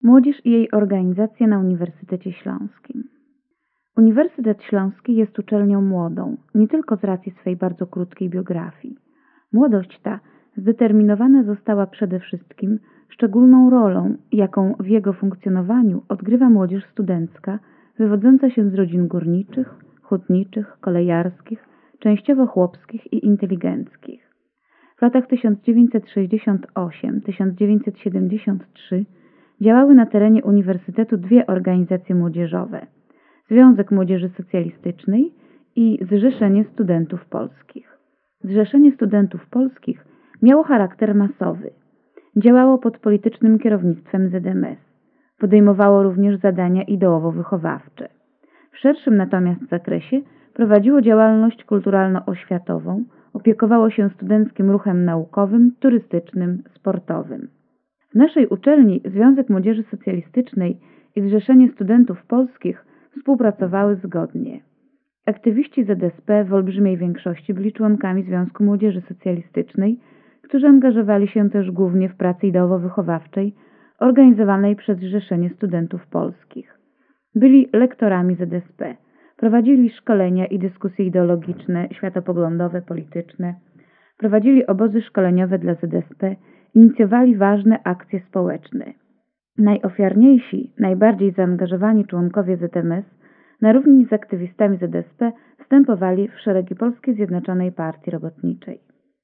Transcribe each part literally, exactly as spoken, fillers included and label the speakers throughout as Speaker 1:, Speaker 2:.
Speaker 1: Młodzież i jej organizacje na Uniwersytecie Śląskim. Uniwersytet Śląski jest uczelnią młodą, nie tylko z racji swej bardzo krótkiej biografii. Młodość ta zdeterminowana została przede wszystkim szczególną rolą, jaką w jego funkcjonowaniu odgrywa młodzież studencka, wywodząca się z rodzin górniczych, hutniczych, kolejarskich, częściowo chłopskich i inteligenckich. W latach tysiąc dziewięćset sześćdziesiąt osiem do tysiąc dziewięćset siedemdziesiąt trzy działały na terenie uniwersytetu dwie organizacje młodzieżowe: Związek Młodzieży Socjalistycznej i Zrzeszenie Studentów Polskich. Zrzeszenie Studentów Polskich miało charakter masowy. Działało pod politycznym kierownictwem Z M S. Podejmowało również zadania ideowo-wychowawcze. W szerszym natomiast zakresie prowadziło działalność kulturalno-oświatową, opiekowało się studenckim ruchem naukowym, turystycznym, sportowym. W naszej uczelni Związek Młodzieży Socjalistycznej i Zrzeszenie Studentów Polskich współpracowały zgodnie. Aktywiści Z S P w olbrzymiej większości byli członkami Związku Młodzieży Socjalistycznej, którzy angażowali się też głównie w pracy ideowo-wychowawczej organizowanej przez Zrzeszenie Studentów Polskich. Byli lektorami Z S P, prowadzili szkolenia i dyskusje ideologiczne, światopoglądowe, polityczne, prowadzili obozy szkoleniowe dla Z S P, inicjowali ważne akcje społeczne. Najofiarniejsi, najbardziej zaangażowani członkowie Z M S na równi z aktywistami Z S P wstępowali w szeregi Polskiej Zjednoczonej Partii Robotniczej.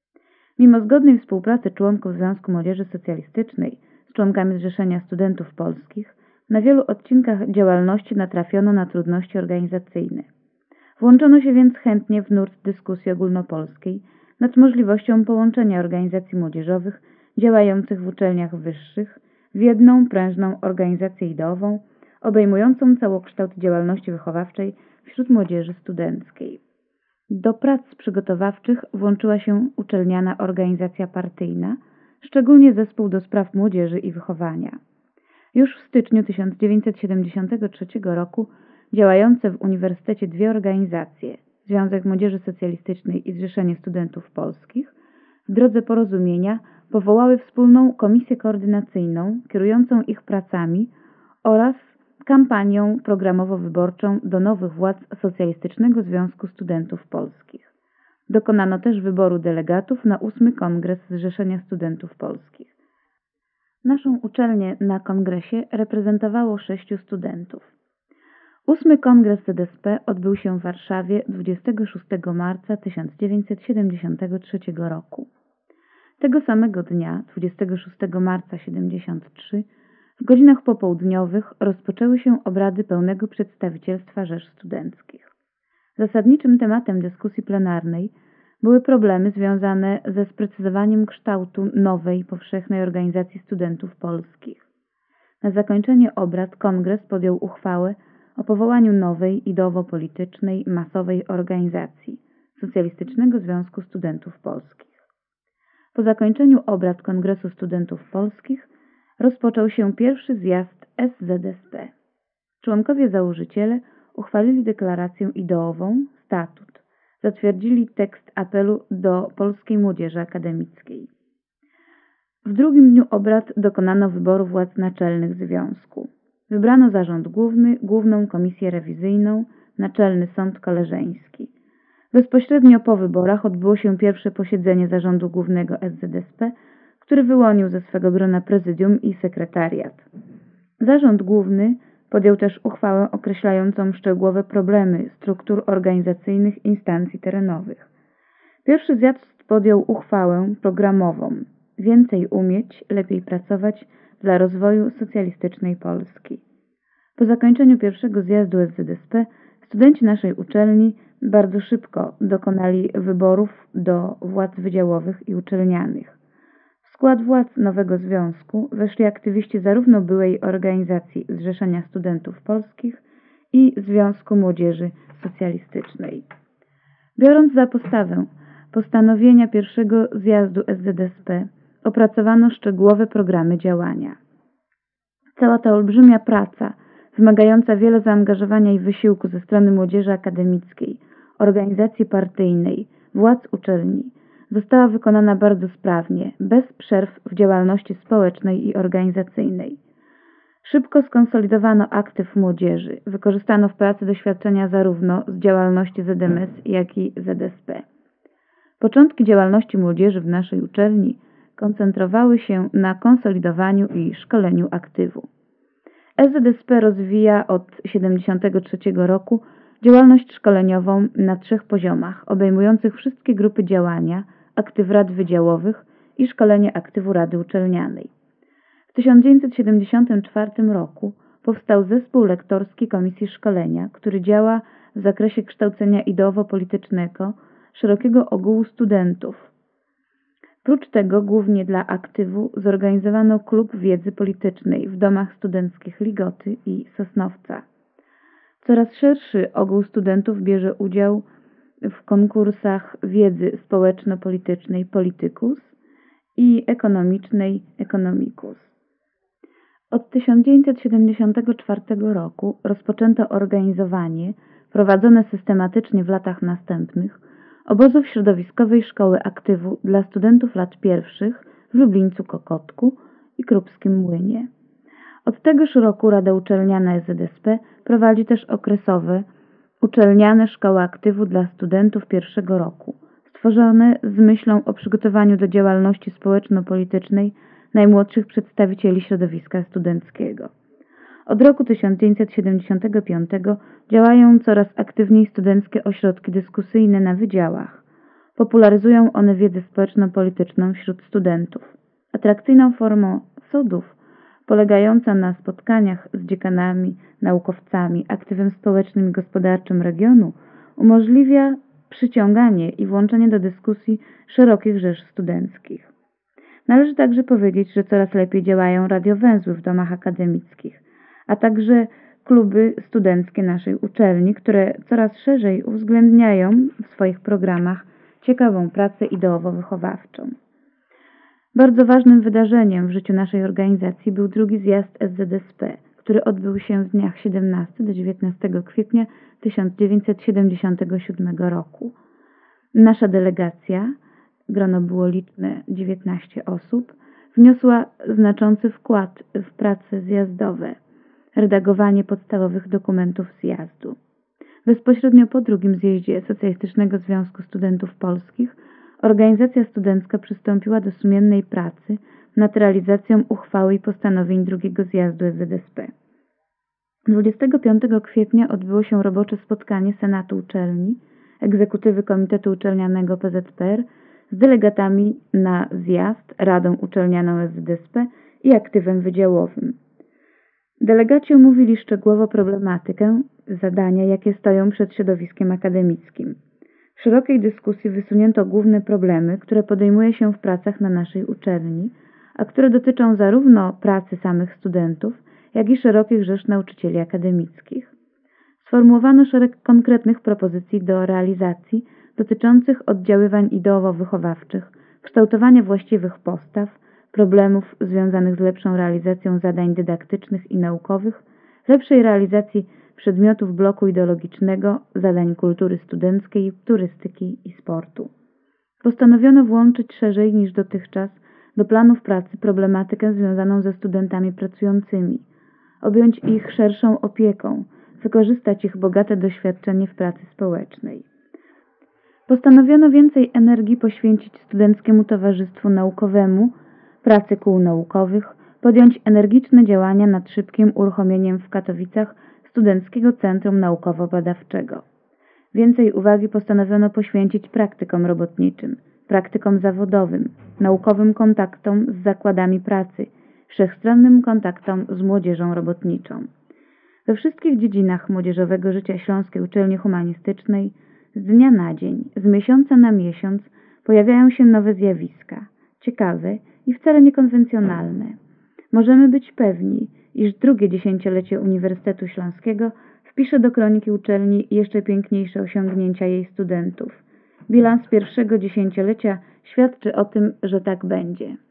Speaker 1: Mimo zgodnej współpracy członków Związku Młodzieży Socjalistycznej z członkami Zrzeszenia Studentów Polskich, na wielu odcinkach działalności natrafiono na trudności organizacyjne. Włączono się więc chętnie w nurt dyskusji ogólnopolskiej nad możliwością połączenia organizacji młodzieżowych działających w uczelniach wyższych w jedną prężną organizację ideową, obejmującą całokształt działalności wychowawczej wśród młodzieży studenckiej. Do prac przygotowawczych włączyła się uczelniana organizacja partyjna, szczególnie Zespół do Spraw Młodzieży i Wychowania. Już w styczniu tysiąc dziewięćset siedemdziesiątego trzeciego roku działające w uniwersytecie dwie organizacje, Związek Młodzieży Socjalistycznej i Zrzeszenie Studentów Polskich, w drodze porozumienia powołały wspólną komisję koordynacyjną kierującą ich pracami oraz kampanią programowo-wyborczą do nowych władz Socjalistycznego Związku Studentów Polskich. Dokonano też wyboru delegatów na ósmy Kongres Zrzeszenia Studentów Polskich. Naszą uczelnię na kongresie reprezentowało sześciu studentów. Ósmy Kongres Z S P odbył się w Warszawie dwudziestego szóstego marca tysiąc dziewięćset siedemdziesiątego trzeciego roku. Tego samego dnia, dwudziestego szóstego marca tysiąc dziewięćset siedemdziesiątego trzeciego, w godzinach popołudniowych rozpoczęły się obrady pełnego przedstawicielstwa rzesz studenckich. Zasadniczym tematem dyskusji plenarnej były problemy związane ze sprecyzowaniem kształtu nowej, powszechnej organizacji studentów polskich. Na zakończenie obrad kongres podjął uchwałę o powołaniu nowej, ideowo-politycznej, masowej organizacji Socjalistycznego Związku Studentów Polskich. Po zakończeniu obrad Kongresu Studentów Polskich rozpoczął się pierwszy zjazd S Z S P. Członkowie założyciele uchwalili deklarację ideową, statut, zatwierdzili tekst apelu do polskiej młodzieży akademickiej. W drugim dniu obrad dokonano wyboru władz naczelnych związku. Wybrano zarząd główny, główną komisję rewizyjną, naczelny sąd koleżeński. Bezpośrednio po wyborach odbyło się pierwsze posiedzenie zarządu głównego S Z S P, który wyłonił ze swego grona prezydium i sekretariat. Zarząd główny podjął też uchwałę określającą szczegółowe problemy struktur organizacyjnych instancji terenowych. Pierwszy zjazd podjął uchwałę programową: więcej umieć, lepiej pracować dla rozwoju socjalistycznej Polski. Po zakończeniu pierwszego zjazdu S Z S P studenci naszej uczelni bardzo szybko dokonali wyborów do władz wydziałowych i uczelnianych. W skład władz nowego związku weszli aktywiści zarówno byłej organizacji Zrzeszenia Studentów Polskich i Związku Młodzieży Socjalistycznej. Biorąc za podstawę postanowienia pierwszego zjazdu S Z S P, opracowano szczegółowe programy działania. Cała ta olbrzymia praca, wymagająca wiele zaangażowania i wysiłku ze strony młodzieży akademickiej, organizacji partyjnej, władz uczelni, została wykonana bardzo sprawnie, bez przerw w działalności społecznej i organizacyjnej. Szybko skonsolidowano aktyw młodzieży, wykorzystano w pracy doświadczenia zarówno z działalności Z M S, jak i Z S P. Początki działalności młodzieży w naszej uczelni koncentrowały się na konsolidowaniu i szkoleniu aktywu. S Z S P rozwija od tysiąc dziewięćset siedemdziesiątego trzeciego roku działalność szkoleniową na trzech poziomach, obejmujących wszystkie grupy działania, aktyw rad wydziałowych i szkolenie aktywu rady uczelnianej. W tysiąc dziewięćset siedemdziesiątym czwartym roku powstał Zespół Lektorski Komisji Szkolenia, który działa w zakresie kształcenia ideowo-politycznego szerokiego ogółu studentów. Prócz tego głównie dla aktywu zorganizowano Klub Wiedzy Politycznej w domach studenckich Ligoty i Sosnowca. Coraz szerszy ogół studentów bierze udział w konkursach wiedzy społeczno-politycznej Politykus i ekonomicznej Economicus. Od tysiąc dziewięćset siedemdziesiątego czwartego roku rozpoczęto organizowanie, prowadzone systematycznie w latach następnych, obozów środowiskowej Szkoły Aktywu dla studentów lat pierwszych w Lublińcu Kokotku i Krupskim Młynie. Od tegoż roku Rada Uczelniana S Z S P prowadzi też okresowe uczelniane Szkoły Aktywu dla studentów pierwszego roku, stworzone z myślą o przygotowaniu do działalności społeczno-politycznej najmłodszych przedstawicieli środowiska studenckiego. Od roku tysiąc dziewięćset siedemdziesiątego piątego działają coraz aktywniej studenckie ośrodki dyskusyjne na wydziałach. Popularyzują one wiedzę społeczno-polityczną wśród studentów. Atrakcyjną formą sodów, polegająca na spotkaniach z dziekanami, naukowcami, aktywem społecznym i gospodarczym regionu, umożliwia przyciąganie i włączenie do dyskusji szerokich rzesz studenckich. Należy także powiedzieć, że coraz lepiej działają radiowęzły w domach akademickich, a także kluby studenckie naszej uczelni, które coraz szerzej uwzględniają w swoich programach ciekawą pracę ideowo-wychowawczą. Bardzo ważnym wydarzeniem w życiu naszej organizacji był drugi zjazd S Z S P, który odbył się w dniach siedemnastego do dziewiętnastego kwietnia tysiąc dziewięćset siedemdziesiątego siódmego roku. Nasza delegacja, grono było liczne dziewiętnaście osób, wniosła znaczący wkład w prace zjazdowe, redagowanie podstawowych dokumentów zjazdu. Bezpośrednio po drugim zjeździe Socjalistycznego Związku Studentów Polskich organizacja studencka przystąpiła do sumiennej pracy nad realizacją uchwały i postanowień drugiego zjazdu S Z S P. dwudziestego piątego kwietnia odbyło się robocze spotkanie Senatu Uczelni, egzekutywy Komitetu Uczelnianego P Z P R z delegatami na zjazd, Radą Uczelnianą S Z S P i aktywem wydziałowym. Delegaci omówili szczegółowo problematykę, zadania, jakie stoją przed środowiskiem akademickim. W szerokiej dyskusji wysunięto główne problemy, które podejmuje się w pracach na naszej uczelni, a które dotyczą zarówno pracy samych studentów, jak i szerokich rzesz nauczycieli akademickich. Sformułowano szereg konkretnych propozycji do realizacji dotyczących oddziaływań ideowo-wychowawczych, kształtowania właściwych postaw, problemów związanych z lepszą realizacją zadań dydaktycznych i naukowych, lepszej realizacji przedmiotów bloku ideologicznego, zadań kultury studenckiej, turystyki i sportu. Postanowiono włączyć szerzej niż dotychczas do planów pracy problematykę związaną ze studentami pracującymi, objąć ich szerszą opieką, wykorzystać ich bogate doświadczenie w pracy społecznej. Postanowiono więcej energii poświęcić Studenckiemu Towarzystwu Naukowemu, pracy kół naukowych, podjąć energiczne działania nad szybkim uruchomieniem w Katowicach Studenckiego Centrum Naukowo-Badawczego. Więcej uwagi postanowiono poświęcić praktykom robotniczym, praktykom zawodowym, naukowym kontaktom z zakładami pracy, wszechstronnym kontaktom z młodzieżą robotniczą. We wszystkich dziedzinach młodzieżowego życia Śląskiej Uczelni Humanistycznej z dnia na dzień, z miesiąca na miesiąc pojawiają się nowe zjawiska, ciekawe i wcale niekonwencjonalne. Możemy być pewni, iż drugie dziesięciolecie Uniwersytetu Śląskiego wpisze do kroniki uczelni jeszcze piękniejsze osiągnięcia jej studentów. Bilans pierwszego dziesięciolecia świadczy o tym, że tak będzie.